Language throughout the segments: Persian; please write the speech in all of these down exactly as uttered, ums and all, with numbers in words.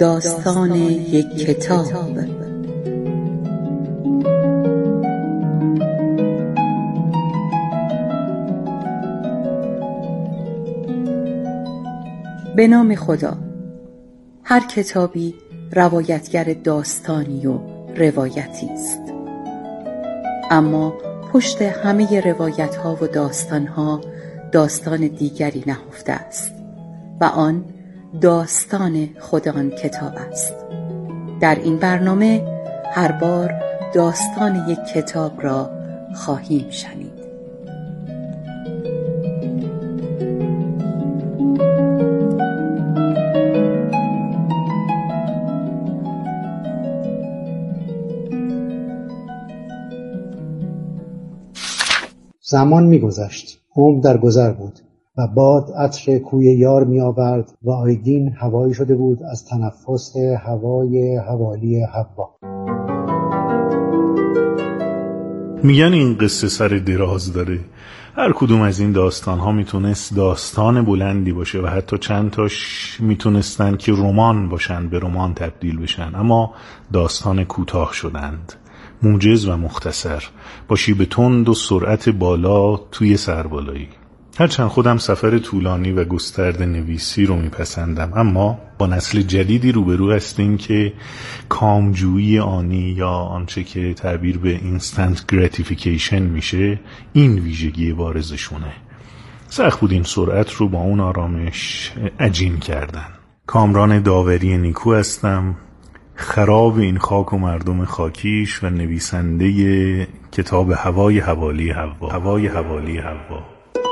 داستان یک کتاب. به نام خدا. هر کتابی روایتگر داستانی و روایتی است، اما پشت همه روایت ها و داستان ها داستان دیگری نهفته است و آن داستان خود آن کتاب است. در این برنامه هر بار داستان یک کتاب را خواهیم شنید. زمان می‌گذشت. عمر در گذر بود و باد عطر کوی یار می‌آورد و آیدین هوایی شده بود از تنفس هوای حوالی حوا. میگن این قصه سر دراز داره. هر کدوم از این داستان ها میتونست داستان بلندی باشه و حتی چند تاش میتونستن که رمان باشن، به رمان تبدیل بشن، اما داستان کوتاه شدند، موجز و مختصر، با شیب تند و سرعت بالا توی سربالایی. هرچند خودم سفر طولانی و گسترده نویسی رو میپسندم، اما با نسل جدیدی روبرو هستیم که کامجویی آنی یا آنچه که تعبیر به اینستنت گراتیفیکیشن میشه این ویژگی بارزشونه. سخت بود این سرعت رو با اون آرامش عجین کردن. کامران داوری نیکو هستم، خراب این خاک و مردم خاکیش و نویسنده کتاب هوای حوالی حوا. هوای حوالی حوا.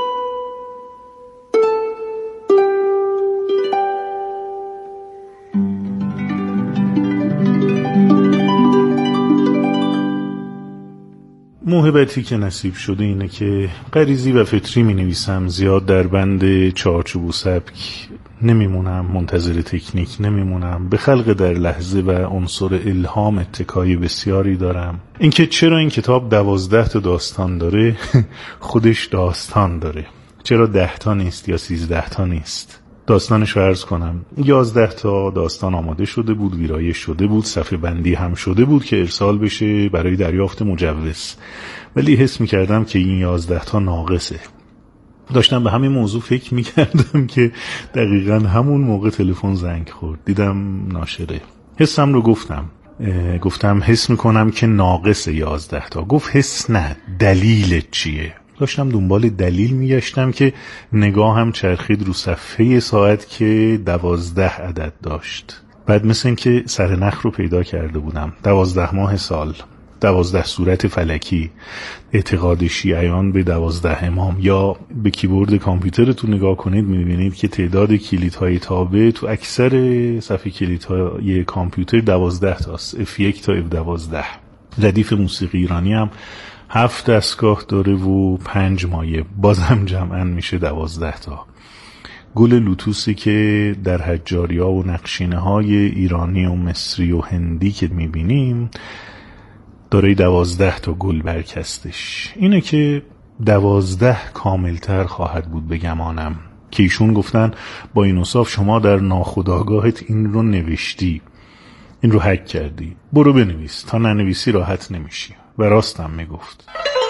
موهبتی که نصیب شده اینه که غریزی و فطری می نویسم. زیاد در بند چارچوب و سبک نمیمونم، منتظر تکنیک نمیمونم، به خلق در لحظه و عنصر الهام اتکای بسیاری دارم. اینکه چرا این کتاب دوازده تا داستان داره خودش داستان داره، چرا ده تا نیست یا سیزده تا نیست. داستانش رو عرض کنم. یازده تا داستان آماده شده بود، ویرایش شده بود، صفحه بندی هم شده بود که ارسال بشه برای دریافت مجوز، ولی حس میکردم که این یازده تا ناقصه. داشتم به همین موضوع فکر میکردم که دقیقاً همون موقع تلفن زنگ خورد، دیدم ناشره. حسم رو گفتم گفتم حس میکنم که ناقصه یازده تا. گفت حس نه، دلیل چیه؟ داشتم دنبال دلیل میگشتم که نگاهم چرخید رو صفحه ساعت که دوازده عدد داشت. بعد مثل این که سرنخ رو پیدا کرده بودم. دوازده ماه سال، دوازده صورت فلکی، اعتقاد شیعیان به دوازده امام. یا به کیبورد کامپیوترتون نگاه کنید میبینید که تعداد کلیدهای تابع تو اکثر صفحه کلیدهای کامپیوتر دوازده تاست، اف یک تا اف دوازده. ردیف موسیقی ایرانی هم هفت دستگاه داره و پنج مایه، بازم جمعاً میشه دوازده تا. گل لوتوسی که در حجاریا و نقشینه های ایرانی و مصری و هندی که میبینیم داره دوازده تا گل برکستش. اینه که دوازده کاملتر خواهد بود به گمانم، که ایشون گفتن با این اوصاف شما در ناخودآگاهت این رو نوشتی، این رو هک کردی، برو بنویس، تا ننویسی راحت نمیشی. و راستم میگفت.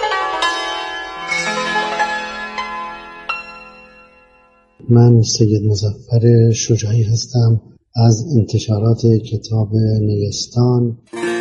من سید مظفر شجاعی هستم از انتشارات کتاب نیستان.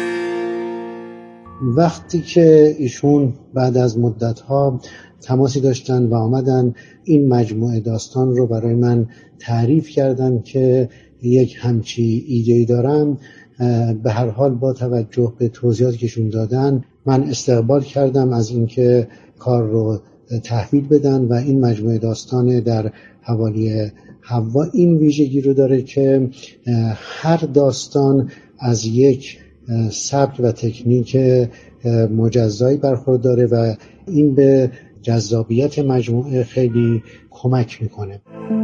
وقتی که ایشون بعد از مدت‌ها تماسی داشتن و آمدن این مجموعه داستان رو برای من تعریف کردن که یک همچی ایده‌ای دارم، به هر حال با توجه به توضیحاتی که ایشون دادن من استقبال کردم از اینکه کار رو تحویل بدن و این مجموعه داستان در حوالی حوا این ویژگی رو داره که هر داستان از یک سبک و تکنیک مجزایی برخورداره و این به جذابیت مجموعه خیلی کمک میکنه.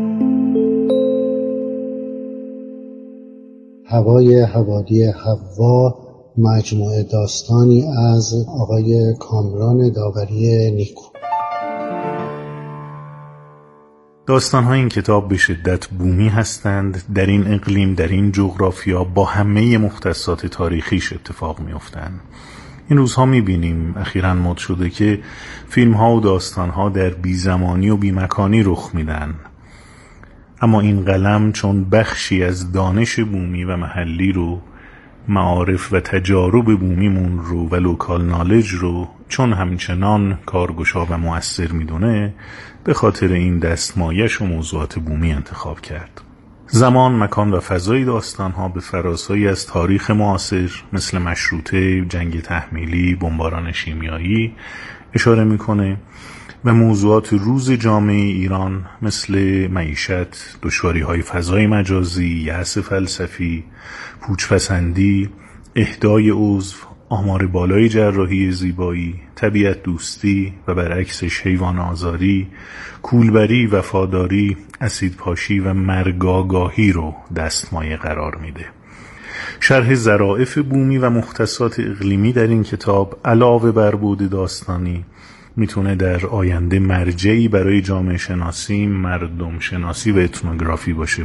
هوای حوالی حوا مجموعه داستانی از آقای کامران داوری نیکو. داستان‌های این کتاب به شدت بومی هستند. در این اقلیم، در این جغرافیا با همه مختصات تاریخیش اتفاق می‌افتند. این روزها می‌بینیم اخیراً مد شده که فیلم‌ها و داستان‌ها در بی‌زمانی و بی‌مکانی رخ میدن. اما این قلم چون بخشی از دانش بومی و محلی رو، معارف و تجارب بومیمون رو و لوکال نالج رو چون همچنان کارگشا و مؤثر میدونه، به خاطر این دستمایش و موضوعات بومی انتخاب کرد. زمان، مکان و فضای داستانها به فراسایی از تاریخ معاصر مثل مشروطه، جنگ تحمیلی، بمباران شیمیایی اشاره میکنه و موضوعات روز جامعه ایران مثل معیشت، دشواری‌های فضای مجازی، یأس فلسفی، پوچ‌پسندی، اهدای عضو، آمار بالای جراحی زیبایی، طبیعت دوستی و برعکسش حیوان آزاری، کولبری، وفاداری، اسیدپاشی و مرگاگاهی رو دستمایه قرار میده. شرح ظرافت بومی و مختصات اقلیمی در این کتاب علاوه بر بود داستانی میتونه در آینده مرجعی برای جامعه شناسی، مردم شناسی و اتنوگرافی باشه.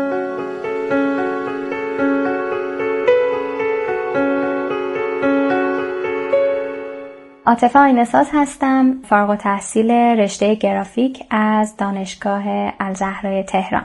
عاطفه آینه‌ساز هستم، فارغ التحصیل رشته گرافیک از دانشگاه الزهرای تهران.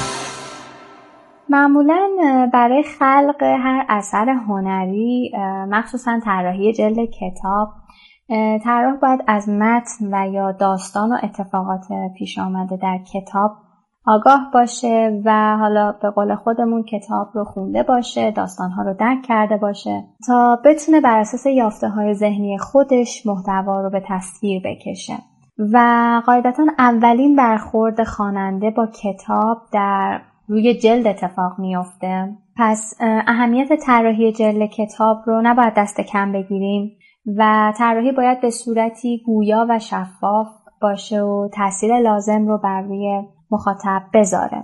معمولاً برای خلق هر اثر هنری، مخصوصاً طراحی جلد کتاب، طراح باید از متن و یا داستان و اتفاقات پیش آمده در کتاب آگاه باشه و حالا به قول خودمون کتاب رو خونده باشه، داستانها رو درک کرده باشه تا بتونه بر اساس یافته‌های ذهنی خودش محتوا رو به تصویر بکشه. و قاعدتاً اولین برخورد خواننده با کتاب در روی جلد اتفاق میفته. پس اهمیت طراحی جلد کتاب رو نباید دست کم بگیریم و طراحی باید به صورتی گویا و شفاف باشه و تاثیر لازم رو بر روی مخاطب بذاره.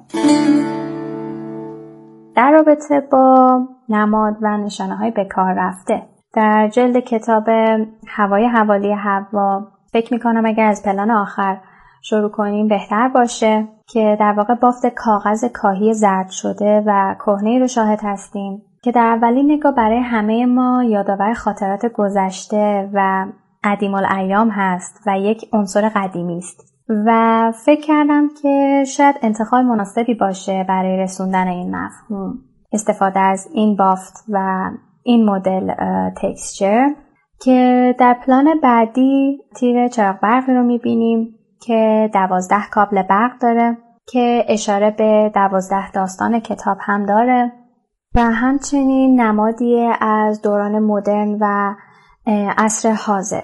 در رابطه با نماد و نشانه‌های به کار رفته در جلد کتاب هوای حوالی حوا، فکر می‌کنم اگر از پلان آخر شروع کنیم بهتر باشه که در واقع بافت کاغذ کاهی زرد شده و کهنه‌ای رو شاهد هستیم که در اولین نگاه برای همه ما یادآور خاطرات گذشته و قدیم الایام هست و یک عنصر قدیمی است و فکر کردم که شاید انتخاب مناسبی باشه برای رسوندن این مفهوم استفاده از این بافت و این مدل تکسچر که در پلان بعدی تیر چراغ برقی رو میبینیم که دوازده کابل برق داره که اشاره به دوازده داستان کتاب هم داره و همچنین نمادی از دوران مدرن و عصر حاضر.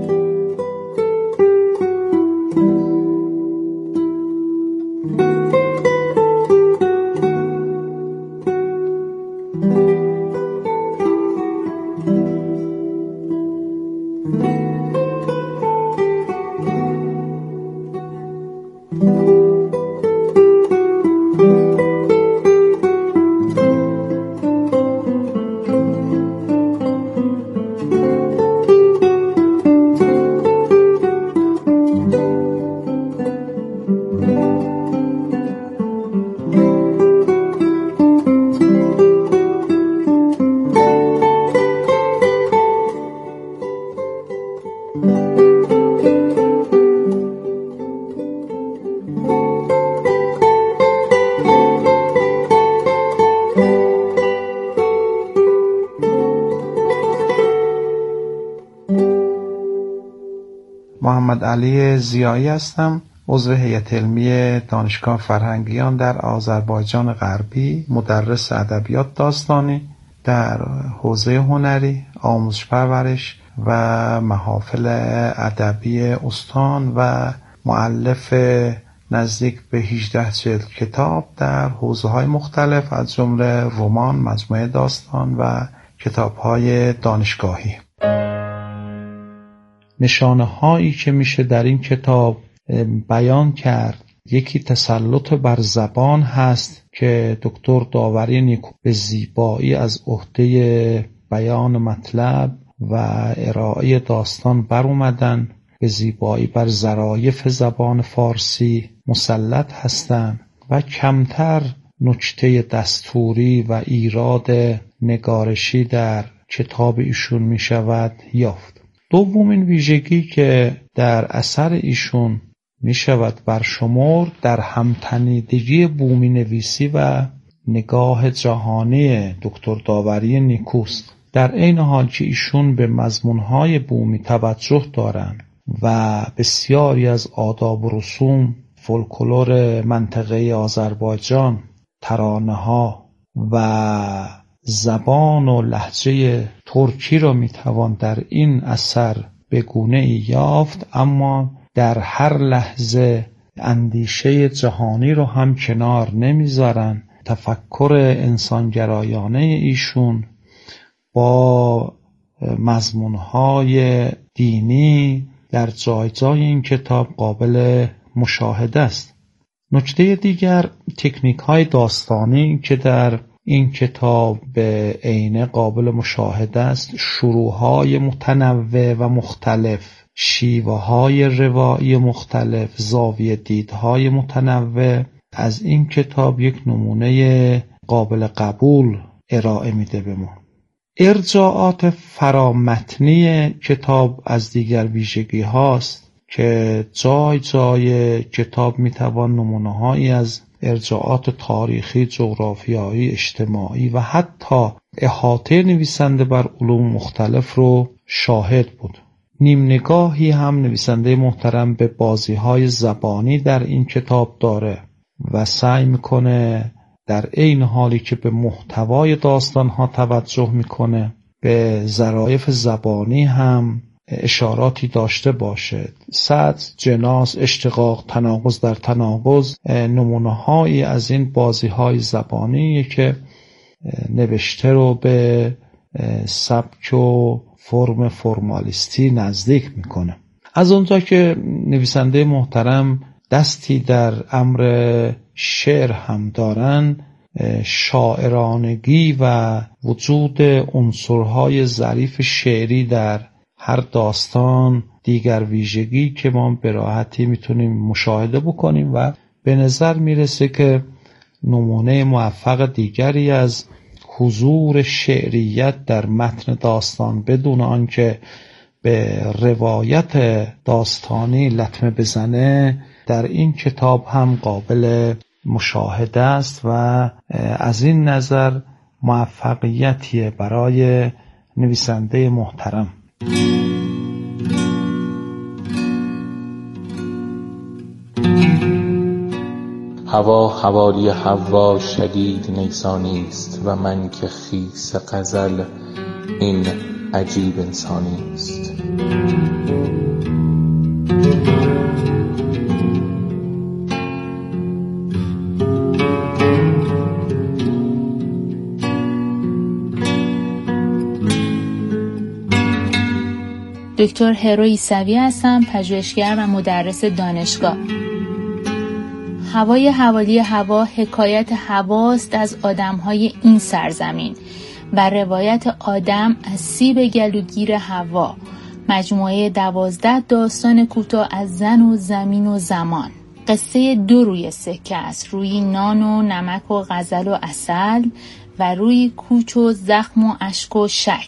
محمد علی ضیایی هستم، عضو هیئت علمی دانشگاه فرهنگیان در آذربایجان غربی، مدرس ادبیات داستانی در حوزه هنری، آموزش پرورش و محافل ادبی استان و مؤلف نزدیک به هجده جلد کتاب در حوزه‌های مختلف از جمله رمان، مجموعه داستان و کتاب‌های دانشگاهی. نشانه هایی که میشه در این کتاب بیان کرد، یکی تسلط بر زبان هست که دکتر داوری نیکو به زیبایی از عهده بیان مطلب و ارائه داستان بر اومدن. به زیبایی بر ظرایف زبان فارسی مسلط هستند و کمتر نکته دستوری و ایراد نگارشی در کتاب ایشون می شود یافت. دومین ویژگی که در اثر ایشون می شود برشمرد در همتنیدگی بومی نویسی و نگاه جهانی دکتر داوری نیکوست. در عین حال که ایشون به مضمونهای بومی توجه دارند و بسیاری از آداب و رسوم، فولکلور منطقه آذربایجان، ترانه‌ها و زبان و لهجه ترکی را میتوان در این اثر به گونه‌ای یافت، اما در هر لحظه اندیشه جهانی رو هم کنار نمیذارن. تفکر انسانگرایانه ایشون با مضمونهای دینی در جای جای این کتاب قابل مشاهده است. نکته دیگر تکنیک های داستانی که در این کتاب به عینه قابل مشاهده است، شروع های متنوع و مختلف، شیوه های روایی مختلف، زاویه دیدهای متنوع از این کتاب یک نمونه قابل قبول ارائه میده به ما. ارجاعات فرامتنی کتاب از دیگر ویژگی هاست که جای جای کتاب میتوان نمونه هایی از ارجاعات تاریخی، جغرافیایی، اجتماعی و حتی احاطه نویسنده بر علوم مختلف رو شاهد بود. نیم نگاهی هم نویسنده محترم به بازی های زبانی در این کتاب داره و سعی میکنه در عین حالی که به محتوای داستان ها توجه میکنه به ظرایف زبانی هم اشاراتی داشته باشه. سطر، جناس، اشتقاق، تناقض در تناقض نمونه هایی از این بازی های زبانی که نوشته رو به سبک و فرم فرمالیستی نزدیک میکنه. از اونجا که نویسنده محترم دستی در امر شعر هم دارن، شاعرانگی و وجود عنصرهای ظریف شعری در هر داستان دیگر ویژگی که ما به راحتی میتونیم مشاهده بکنیم و به نظر میرسه که نمونه موفق دیگری از حضور شعریت در متن داستان بدون آنکه به روایت داستانی لطمه بزنه در این کتاب هم قابل مشاهده است و از این نظر موفقیتیه برای نویسنده محترم. هوا حوالی حوا شدید نیسانی است و من که خیس غزل این عجیب انسانی است. دکتر هرو عیسوی هستم، پژوهشگر و مدرس دانشگاه. هوای حوالی هوا حکایت هواست از آدمهای این سرزمین و روایت آدم از سیب گلوگیر هوا، مجموعه دوازده داستان کوتاه از زن و زمین و زمان. قصه دو روی سکه است، روی نان و نمک و غزل و عسل و روی کوچ و زخم و اشک و شک.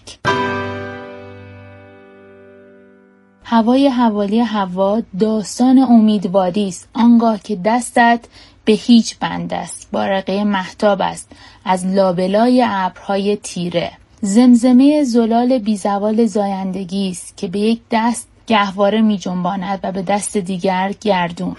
هوای حوالی هوا داستان امیدواری است، آنگاه که دستت به هیچ بند است، بارقه مهتاب است از لابلای ابرهای تیره. زمزمه زلال بیزوال زایندگی است که به یک دست گهواره می جنباند و به دست دیگر گردون.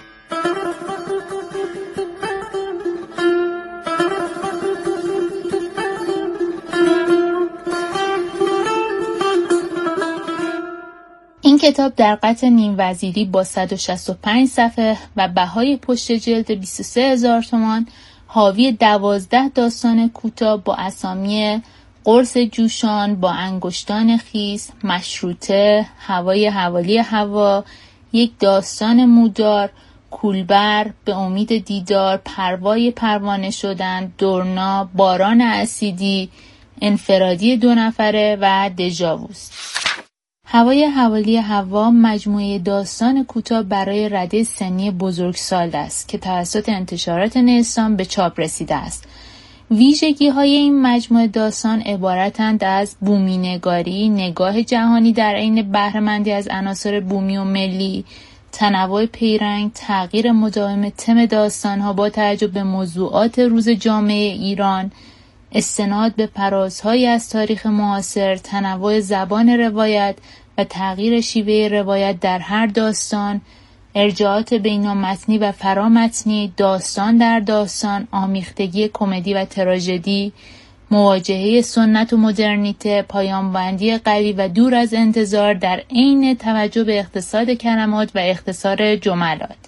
این کتاب در قطع نیم وزیری با صد و شصت و پنج صفحه و بهای پشت جلد بیست و سه هزار تومان حاوی دوازده داستان کوتاه با اسامی قرص جوشان، با انگشتان خیس، مشروطه، هوای حوالی هوا، یک داستان مودار، کولبر، به امید دیدار، پروای پروانه شدن، دورنا، باران اسیدی، انفرادی دو نفره و دژاووست. هوای حوالی حوا مجموعه داستان کوتاه برای رده سنی بزرگسال است که توسط انتشارات نیستان به چاپ رسیده است. ویژگی های این مجموعه داستان عبارتند از بومینگاری، نگاه جهانی در عین بهره‌مندی از عناصر بومی و ملی، تنوع پیرنگ، تغییر مداوم تم داستان‌ها با توجه به موضوعات روز جامعه ایران، استناد به پرازهایی از تاریخ معاصر، تنوع زبان روایت و تغییر شیوه روایت در هر داستان، ارجاعات بینامتنی و فرامتنی، داستان در داستان، آمیختگی کمدی و تراژدی، مواجهه سنت و مدرنیته، پایان‌بندی قوی و دور از انتظار در عین توجه به اقتصاد کلمات و اختصار جملات.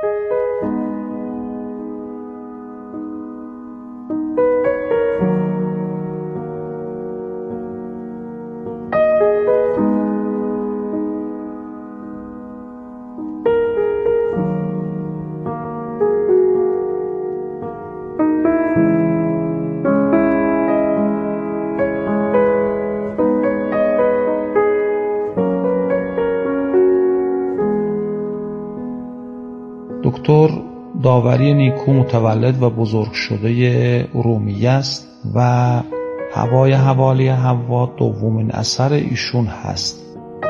دکتر داوری نیکو متولد و بزرگ شده ارومیه است و هوای حوالی حوا دومین اثر ایشون هست.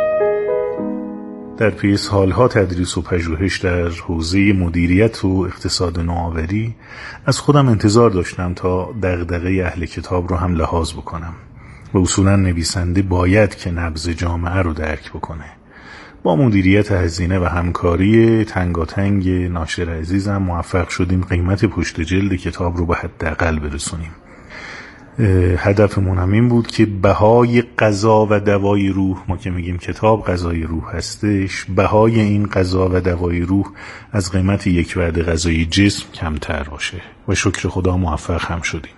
در پی سالها تدریس و پژوهش در حوزه مدیریت و اقتصاد نوآوری از خودم انتظار داشتم تا دغدغه اهل کتاب رو هم لحاظ بکنم و اصولا نویسنده باید که نبض جامعه رو درک بکنه. با مدیریت هزینه و همکاری تنگاتنگ ناشر عزیزم موفق شدیم قیمت پشت جلد کتاب رو به حداقل برسونیم. هدفمون هم این بود که بهای غذا و دوای روح، ما که میگیم کتاب غذای روح هستش، بهای این غذا و دوای روح از قیمت یک وعده غذای جسم کمتر باشه و شکر خدا موفق هم شدیم.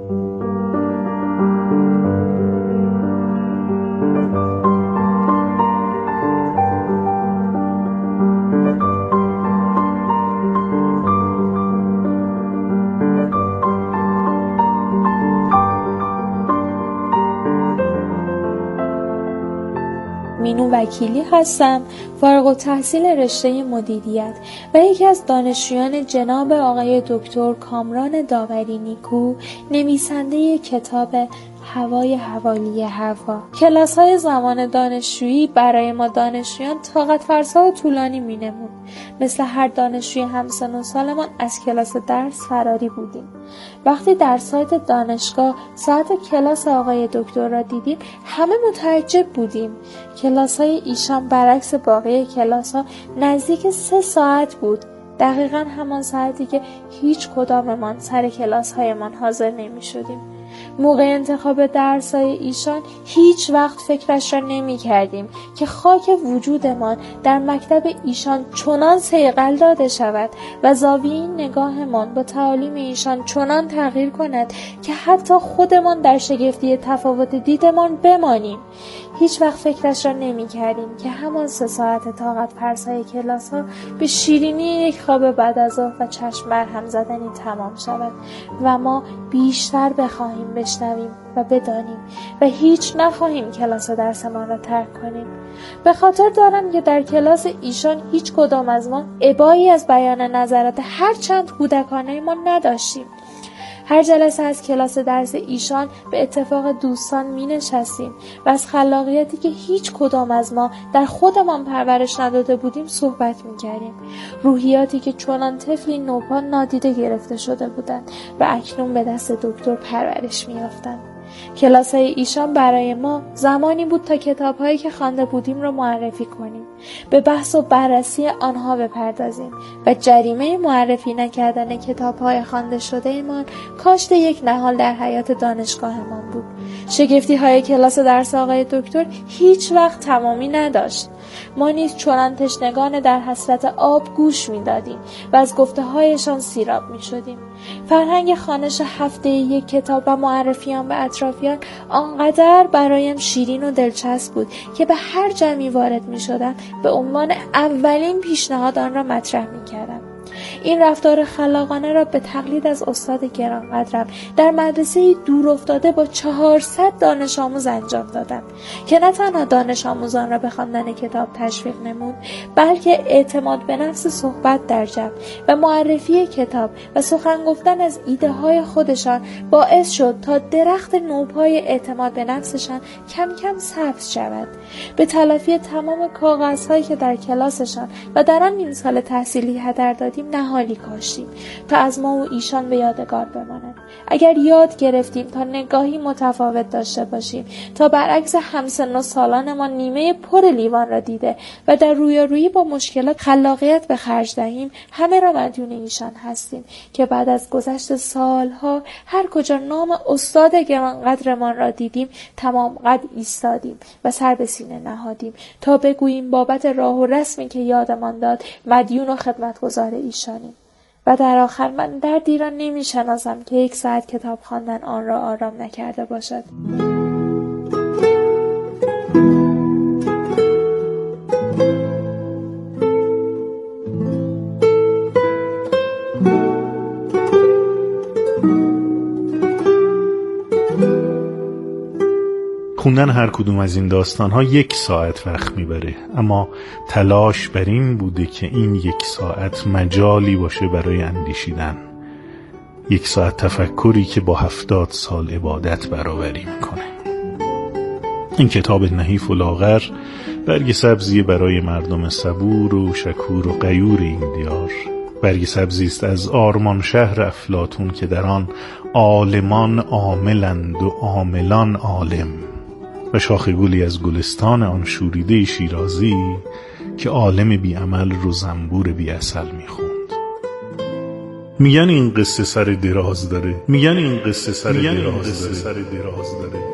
مینو وکیلی هستم، فارغ التحصیل رشته مدیریت و یکی از دانشجویان جناب آقای دکتر کامران داوری نیکو، نویسنده کتاب هوای حوالی حوا. کلاس های زمان دانشجویی برای ما دانشجویان طاقت فرسا و طولانی می نمود. مثل هر دانشجوی همسن و سالمان از کلاس درس فراری بودیم. وقتی در سایت دانشگاه ساعت کلاس آقای دکتر را دیدیم همه متعجب بودیم. کلاس های ایشان برعکس باقی کلاس ها نزدیک سه ساعت بود. دقیقاً همان ساعتی که هیچ کداممان سر کلاس هایمان حاضر نمی شدیم. موقع انتخاب درس‌های ایشان هیچ وقت فکرش را نمی کردیم که خاک وجودمان در مکتب ایشان چنان صیقل داده شود و زاویه نگاهمان با تعالیم ایشان چنان تغییر کند که حتی خودمان در شگفتی تفاوت دیدمان بمانیم. هیچ وقت فکرش را نمی کردیم که همان سه ساعت طاقت فرسای کلاس ها به شیرینی یک خواب بعد از ظهر و چشم برهم زدنی تمام شود و ما بیشتر بخواهیم بشنویم و بدانیم و هیچ نخواهیم کلاس درسمان را ترک کنیم. به خاطر دارم که در کلاس ایشان هیچ کدام از ما ابایی از بیان نظرات هر چند کودکانه ما نداشتیم. هر جلسه از کلاس درس ایشان به اتفاق دوستان می نشستیم و از خلاقیتی که هیچ کدام از ما در خودمان پرورش نداده بودیم صحبت می کردیم. روحیاتی که چنان طفلی نوپا نادیده گرفته شده بودند و اکنون به دست دکتر پرورش می یافتند. کلاس های ایشان برای ما زمانی بود تا کتاب هایی که خوانده بودیم را معرفی کنیم، به بحث و بررسی آنها بپردازیم و جریمه معرفی نکردن کتاب های خوانده شده ایمان کاشت یک نهال در حیات دانشگاهمان بود. شگفتی های کلاس درس آقای دکتر هیچ وقت تمامی نداشت. ما نیز چنان تشنگان در حسرت آب گوش می دادیم و از گفته هایشان سیراب می شدیم. فرهنگ خوانش هفته یک کتاب و معرفیان به اطرافیان آنقدر برایم شیرین و دلچسب بود که به هر جمعی وارد می شدم به عنوان اولین پیشنهاد آن را مطرح می کردم. این رفتار خلاقانه را به تقلید از استاد گرانقدرم در مدرسه دور افتاده با چهارصد دانش آموز انجام دادم که نه تنها دانش آموزان را به خواندن کتاب تشویق نمود، بلکه اعتماد به نفس صحبت در جمع و معرفی کتاب و سخن گفتن از ایده های خودشان باعث شد تا درخت نوپای اعتماد به نفسشان کم کم سبز شود. به تلافی تمام کاغذهایی که در کلاسشان و در آن نیم سال تحصیلی هدر دادیم نهالی کاشتیم تا از ما و ایشان به یادگار بماند. اگر یاد گرفتیم تا نگاهی متفاوت داشته باشیم، تا برعکس همسن و سالانمان نیمه پر لیوان را دیده و در رویارویی با مشکلات خلاقیت به خرج دهیم، همه را مدیون ایشان هستیم که بعد از گذشت سالها هر کجا نام استاد گرانقدرمان را دیدیم تمام قد ایستادیم و سر به سینه نهادیم تا بگوییم بابت راه و رسمی که یادمان داد مدیون و خدمتگزار ایشانیم. و در آخر من دردی را نمی شناسم که یک ساعت کتاب خواندن آن را آرام نکرده باشد. خوندن هر کدوم از این داستان‌ها یک ساعت وقت میبره، اما تلاش بر این بوده که این یک ساعت مجالی باشه برای اندیشیدن، یک ساعت تفکری که با هفتاد سال عبادت برابری میکنه. این کتاب نحیف و لاغر برگ سبزی برای مردم صبور و شکور و غیور این دیار. برگ سبزی است از آرمان شهر افلاطون که در آن عالمان عاملند و عاملان عالم، و شاخ گلی از گلستان آن شوریده شیرازی که عالم بی عمل رو زنبور بی عسل میخوند. میگن این قصه سر دراز داره، میگن این قصه سر دراز داره.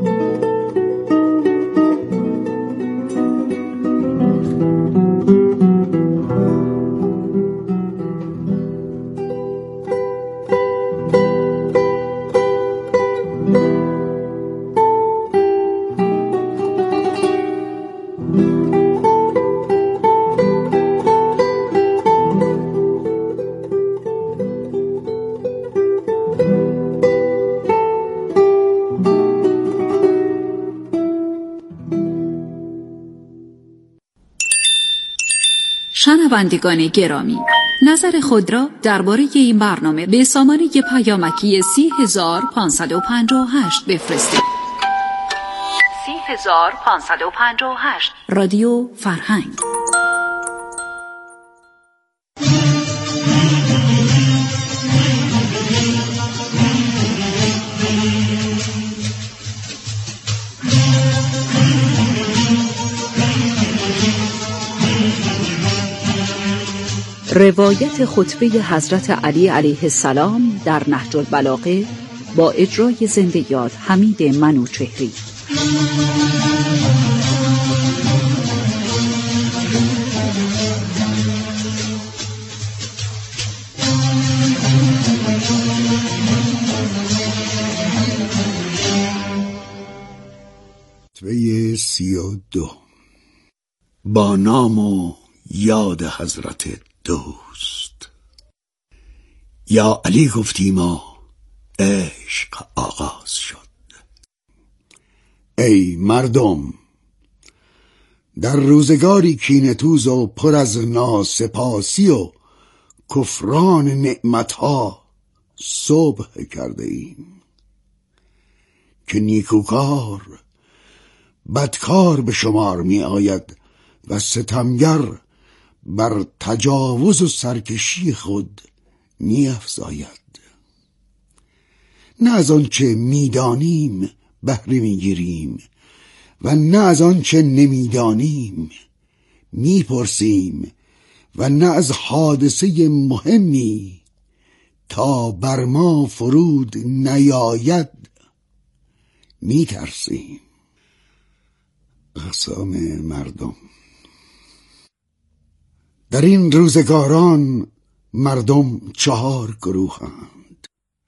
شنوندگان گرامی، نظر خود را درباره این برنامه به سامانه پیامکی سی هزار پانصد و پنجاه و هشت بفرستید. سی هزار پانصد و پنجاه و هشت رادیو فرهنگ. روایت خطبه حضرت علی علیه السلام در نهج البلاغه با اجرای زنده یاد حمید منوچهری. خطبه سی و دو. با نام و یاد حضرت دوست. یا علی گفتی ما عشق آغاز شد. ای مردم، در روزگاری کینه‌توز و پر از ناسپاسی و کفران نعمتها صبح کرده ایم که نیکوکار بدکار به شمار می آید و ستمگر بر تجاوز و سرکشی خود می افزاید. نه از آنچه می دانیم بهره می گیریم و نه از آنچه نمی دانیم می پرسیم و نه از حادثه مهمی تا بر ما فرود نیاید می ترسیم. اقسام مردم. در این روزگاران مردم چهار گروهند.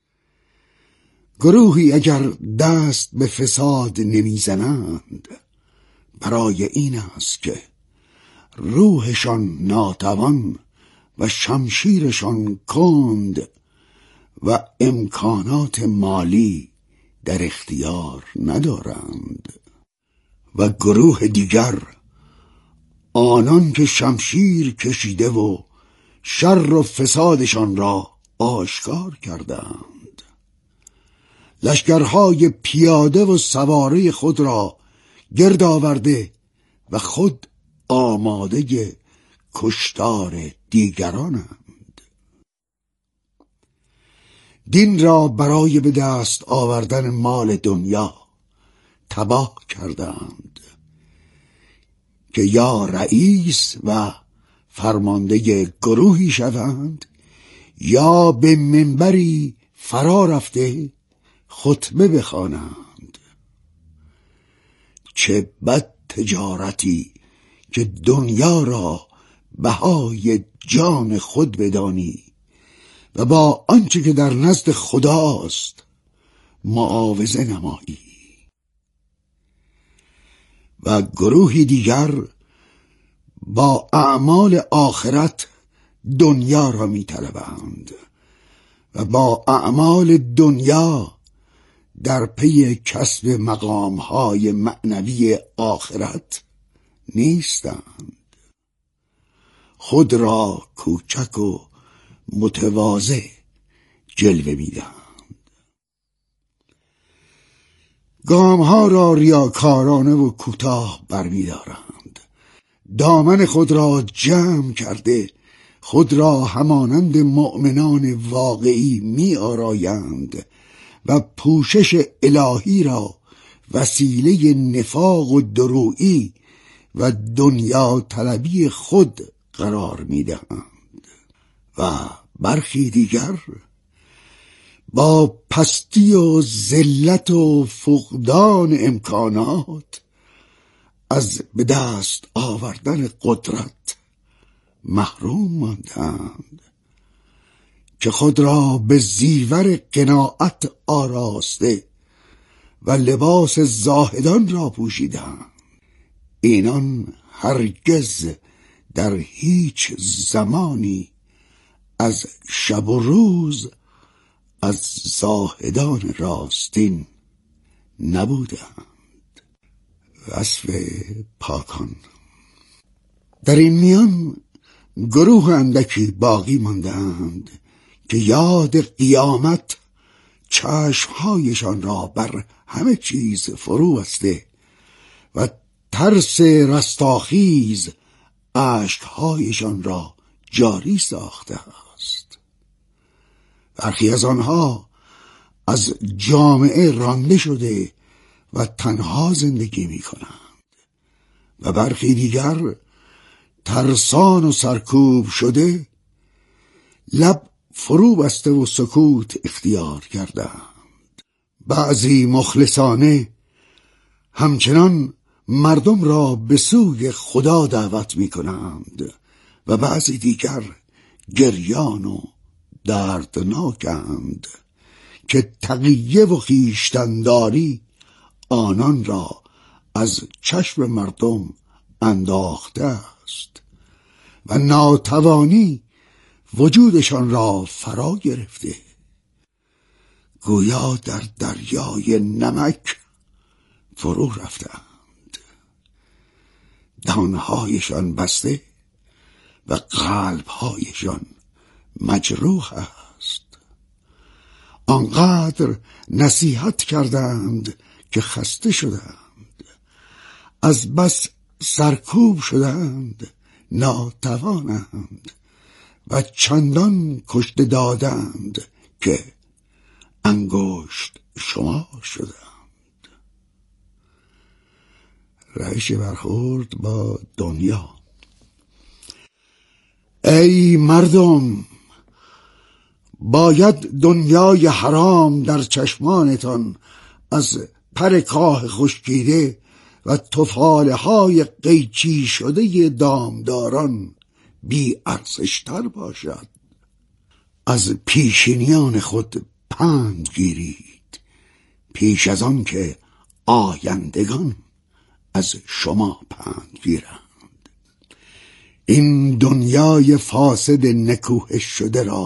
گروهی اگر دست به فساد نمیزنند برای این است که روحشان ناتوان و شمشیرشان کند و امکانات مالی در اختیار ندارند. و گروه دیگر آنان که شمشیر کشیده و شر و فسادشان را آشکار کردند، لشکرهای پیاده و سواره خود را گرد آورده و خود آماده کشتار دیگرانند. دین را برای به دست آوردن مال دنیا تباه کردند که یا رئیس و فرمانده گروهی شوند یا به منبری فرا رفته خطبه بخوانند. چه بد تجارتی که دنیا را بهای جان خود بدانی و با آنچه که در نزد خداست معاوضه نمایی. و گروهی دیگر با اعمال آخرت دنیا را می طلبند و با اعمال دنیا در پی کسب مقامهای معنوی آخرت نیستند. خود را کوچک و متواضع جلوه می دهند. گامها را ریاکارانه و کوتاه برمی دارند. دامن خود را جمع کرده خود را همانند مؤمنان واقعی می آرایند و پوشش الهی را وسیله نفاق و درویی و دنیا طلبی خود قرار می دهند. و برخی دیگر با پستی و ذلت و فقدان امکانات از به دست آوردن قدرت محروم ماندند که خود را به زیور قناعت آراسته و لباس زاهدان را پوشیدند. اینان هرگز در هیچ زمانی از شب و روز از زاهدان راستین نبودند. وصف پاکان. در این میان گروه اندکی باقی ماندند که یاد قیامت چشمهایشان را بر همه چیز فرو بسته و ترس رستاخیز اشکهایشان را جاری ساخته است. برخی از آنها از جامعه رانده شده و تنها زندگی می کنند و برخی دیگر ترسان و سرکوب شده لب فرو بسته و سکوت اختیار کردند. بعضی مخلصانه همچنان مردم را به سوی خدا دعوت می کنند و بعضی دیگر گریان و دردناکند که تقیه و خویشتنداری آنان را از چشم مردم انداخته است و ناتوانی وجودشان را فرا گرفته. گویا در دریای نمک فرو رفتند، دهانهایشان بسته و قلبهایشان مجروح است. آنقدر نصیحت کردند که خسته شدند، از بس سرکوب شدند ناتوانند و چندان کشته دادند که انگشت شمار شدند. روش برخورد با دنیا. ای مردم، باید دنیای حرام در چشمانتان از پر کاه خشکیده و تفاله های قیچی شده دامداران بی ارزشتر باشد. از پیشینیان خود پند گیرید پیش از آن که آیندگان از شما پند گیرند. این دنیای فاسد نکوهش شده را